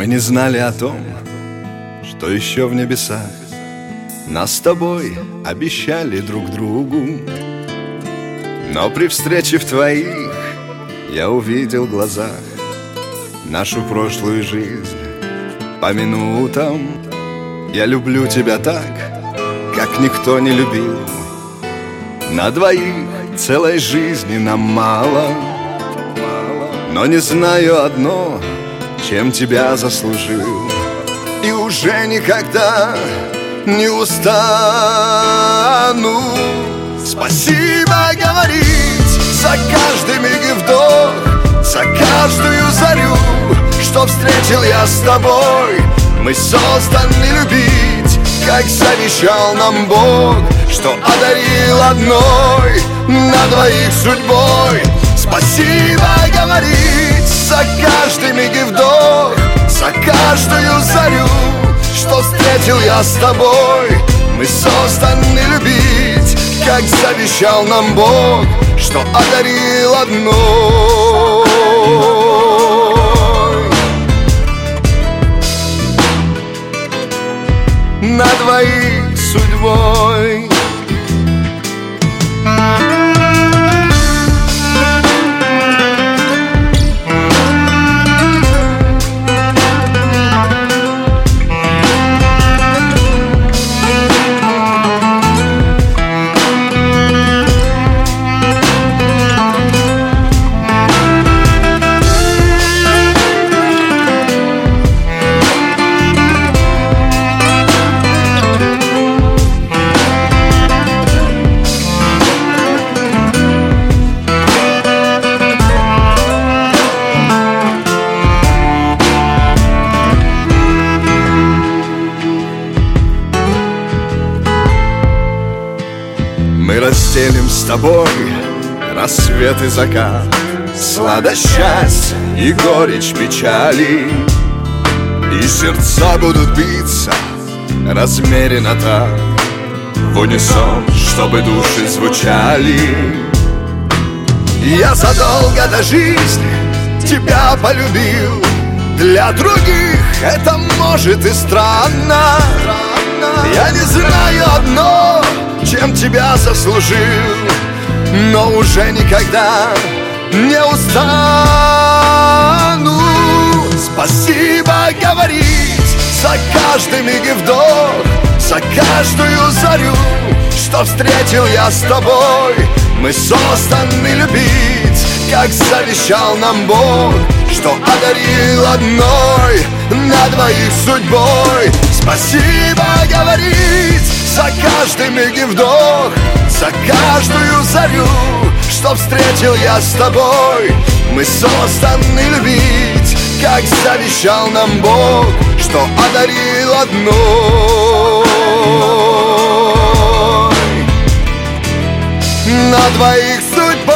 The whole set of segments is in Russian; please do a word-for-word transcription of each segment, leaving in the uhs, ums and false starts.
не знали о том, что еще в небесах нас с тобой обещали друг другу. Но при встрече в твоих я увидел в глазах нашу прошлую жизнь по минутам. Я люблю тебя так, как никто не любил. На двоих целой жизни нам мало, но не знаю одно, чем тебя заслужил. И уже никогда не устану спасибо говорить за каждый миг и вдох, за каждую зарю, что встретил я с тобой. Мы созданы любить, как завещал нам Бог, что одарил одной на двоих судьбой. Спасибо говорить за каждый миг и вдох, за каждую зарю, что встретил я с тобой. Мы созданы любить, как завещал нам Бог, что одарил одной на двоих судьбой. Мы разделим с тобой рассвет и закат, сладость счастья и горечь печали. И сердца будут биться размеренно так, в унисон, чтобы души звучали. Я задолго до жизни тебя полюбил. Для других это может и странно. Я не знаю одно, чем тебя заслужил, но уже никогда не устану спасибо говорить за каждый миг и вдох, за каждую зарю, что встретил я с тобой. Мы созданы любить, как завещал нам Бог, что одарил одной на двоих судьбой. Спасибо говорить за каждый миг и вдох, за каждую зарю, что встретил я с тобой. Мы созданы любить, как завещал нам Бог, что одарил одной на двоих судьбой.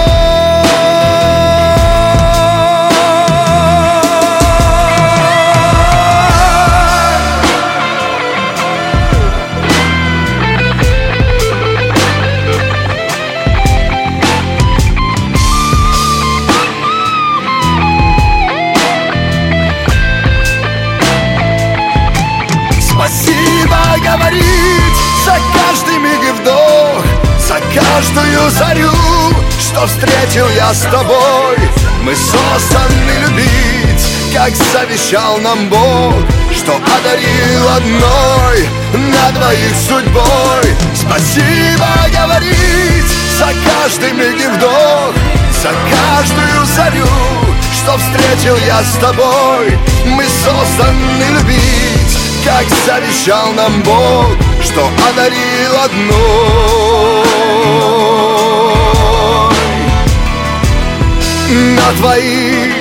Спасибо говорить за каждый миг и вдох, за каждую зарю, что встретил я с тобой. Мы созданы любить, как завещал нам Бог, что одарил одной на двоих судьбой. Спасибо говорить за каждый миг и вдох, за каждую зарю, что встретил я с тобой. Мы созданы любить, как завещал нам Бог, что одарил одной на двоих